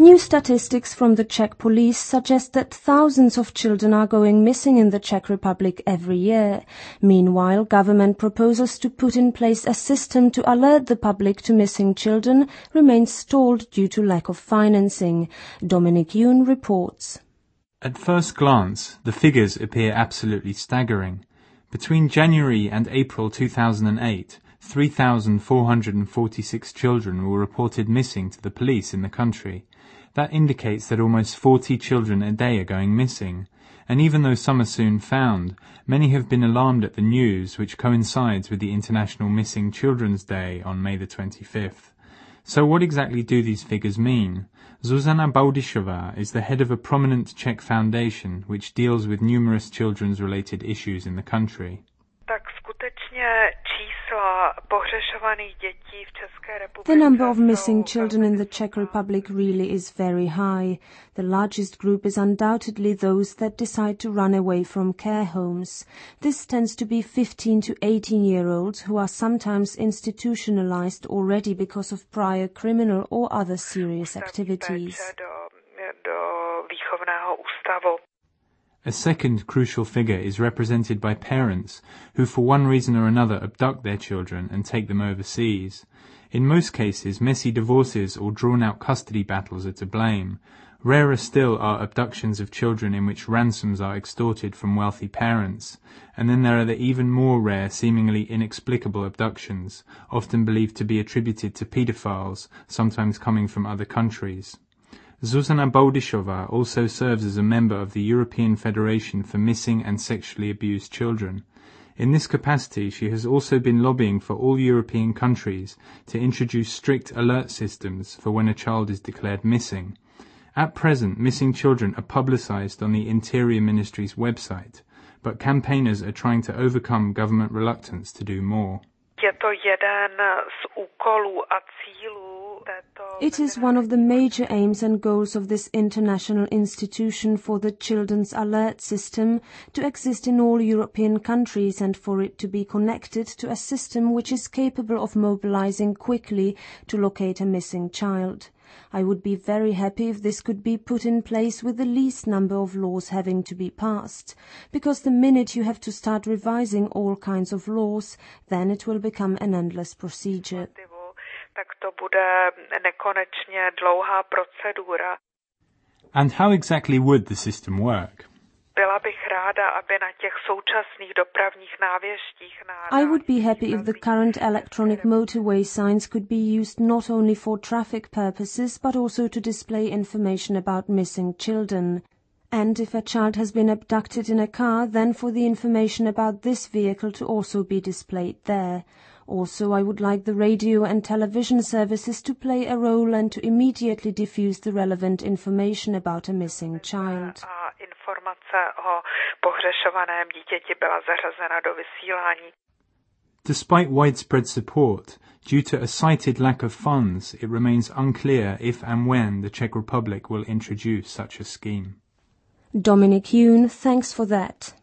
New statistics from the Czech police suggest that thousands of children are going missing in the Czech Republic every year. Meanwhile, government proposals to put in place a system to alert the public to missing children remain stalled due to lack of financing. Dominic Yoon reports. At first glance, the figures appear absolutely staggering. Between January and April 2008, 3,446 children were reported missing to the police in the country. That indicates that almost 40 children a day are going missing, and even though some are soon found, many have been alarmed at the news, which coincides with the International Missing Children's Day on May the 25th. So what exactly do these figures mean? Zuzana Baudišová is the head of a prominent Czech foundation which deals with numerous children's-related issues in the country. The number of missing children in the Czech Republic really is very high. The largest group is undoubtedly those that decide to run away from care homes. This tends to be 15 to 18-year-olds who are sometimes institutionalized already because of prior criminal or other serious activities. A second crucial figure is represented by parents who for one reason or another abduct their children and take them overseas. In most cases, messy divorces or drawn-out custody battles are to blame. Rarer still are abductions of children in which ransoms are extorted from wealthy parents. And then there are the even more rare, seemingly inexplicable abductions, often believed to be attributed to paedophiles, sometimes coming from other countries. Zuzana Baudišová also serves as a member of the European Federation for Missing and Sexually Abused Children. In this capacity, she has also been lobbying for all European countries to introduce strict alert systems for when a child is declared missing. At present, missing children are publicized on the Interior Ministry's website, but campaigners are trying to overcome government reluctance to do more. It is one of the major aims and goals of this international institution for the Children's Alert System to exist in all European countries and for it to be connected to a system which is capable of mobilizing quickly to locate a missing child. I would be very happy if this could be put in place with the least number of laws having to be passed, because the minute you have to start revising all kinds of laws, then it will become an endless procedure. And how exactly would the system work? I would be happy if the current electronic motorway signs could be used not only for traffic purposes but also to display information about missing children. And if a child has been abducted in a car, then for the information about this vehicle to also be displayed there. Also, I would like the radio and television services to play a role and to immediately diffuse the relevant information about a missing child. Despite widespread support, due to a cited lack of funds, it remains unclear if and when the Czech Republic will introduce such a scheme. Dominic Yoon, thanks for that.